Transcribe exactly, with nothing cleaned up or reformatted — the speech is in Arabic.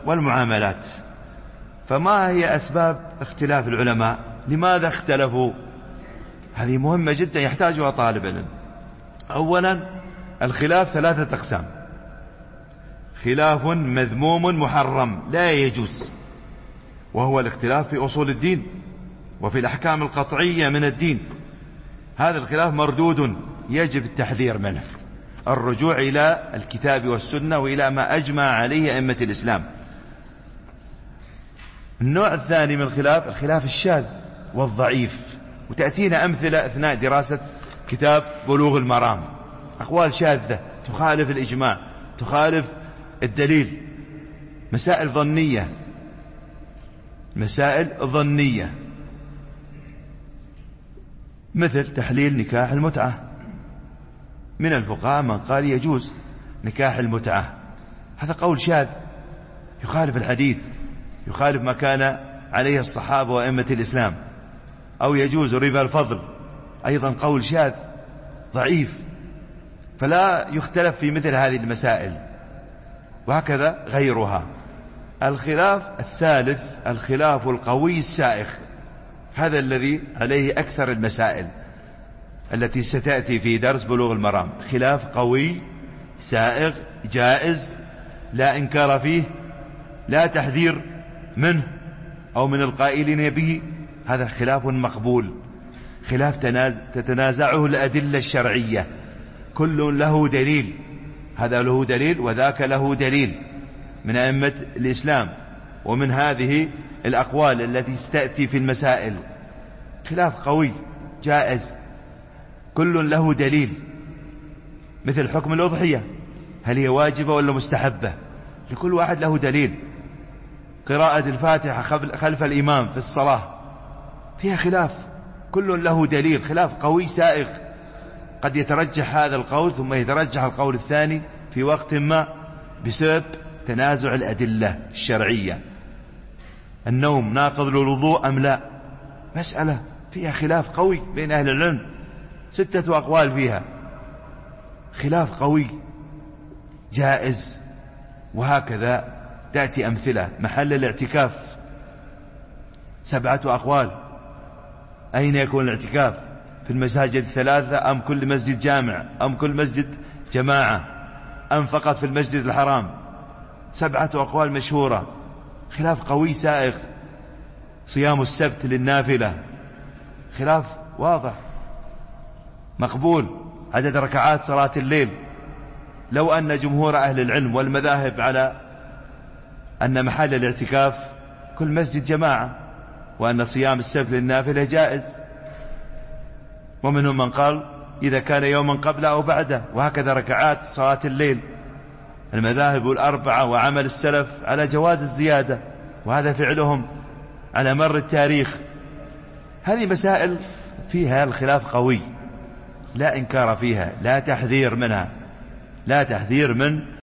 والمعاملات. فما هي أسباب اختلاف العلماء؟ لماذا اختلفوا؟ هذه مهمة جدا يحتاجها طالب علم. أولا الخلاف ثلاثة أقسام: خلاف مذموم محرم لا يجوز، وهو الاختلاف في أصول الدين وفي الأحكام القطعية من الدين. هذا الخلاف مردود يجب التحذير منه، الرجوع إلى الكتاب والسنة وإلى ما أجمع عليه أئمة الإسلام. النوع الثاني من الخلاف الخلاف الشاذ والضعيف، وتأتينا أمثلة أثناء دراسة كتاب بلوغ المرام: أقوال شاذة تخالف الإجماع، تخالف الدليل، مسائل ظنية، مسائل ظنية، مثل تحليل نكاح المتعة. من الفقهاء من قال يجوز نكاح المتعة، هذا قول شاذ يخالف الحديث، يخالف ما كان عليه الصحابة وأئمة الإسلام. أو يجوز ربا الفضل، أيضا قول شاذ ضعيف، فلا يختلف في مثل هذه المسائل، وهكذا غيرها. الخلاف الثالث الخلاف القوي السائغ، هذا الذي عليه أكثر المسائل التي ستأتي في درس بلوغ المرام. خلاف قوي سائغ جائز لا إنكار فيه، لا تحذير منه أو من القائلين به، هذا خلاف مقبول. خلاف تتنازعه الأدلة الشرعية، كل له دليل، هذا له دليل وذاك له دليل من أئمة الإسلام ومن هذه الأقوال التي ستأتي في المسائل. خلاف قوي جائز كل له دليل، مثل حكم الأضحية، هل هي واجبة ولا مستحبة؟ لكل واحد له دليل. قراءة الفاتحة خلف الإمام في الصلاة فيها خلاف، كل له دليل، خلاف قوي سائغ. قد يترجح هذا القول ثم يترجح القول الثاني في وقت ما بسبب تنازع الأدلة الشرعية. النوم ناقض للوضوء أم لا؟ مسألة فيها خلاف قوي بين أهل العلم، ستة أقوال فيها، خلاف قوي جائز. وهكذا تأتي أمثلة: محل الاعتكاف سبعة أقوال، أين يكون الاعتكاف؟ في المساجد الثلاثة أم كل مسجد جامع أم كل مسجد جماعة أم فقط في المسجد الحرام؟ سبعة أقوال مشهورة، خلاف قوي سائغ. صيام السبت للنافلة خلاف واضح مقبول. عدد ركعات صلاة الليل، لو أن جمهور أهل العلم والمذاهب على أن محل الاعتكاف كل مسجد جماعة، وأن صيام السبت للنافلة جائز، ومنهم من قال إذا كان يوما قبله أو بعده، وهكذا ركعات صلاة الليل. المذاهب الأربعة وعمل السلف على جواز الزيادة، وهذا فعلهم على مر التاريخ. هذه مسائل فيها الخلاف قوي لا إنكار فيها، لا تحذير منها، لا تحذير من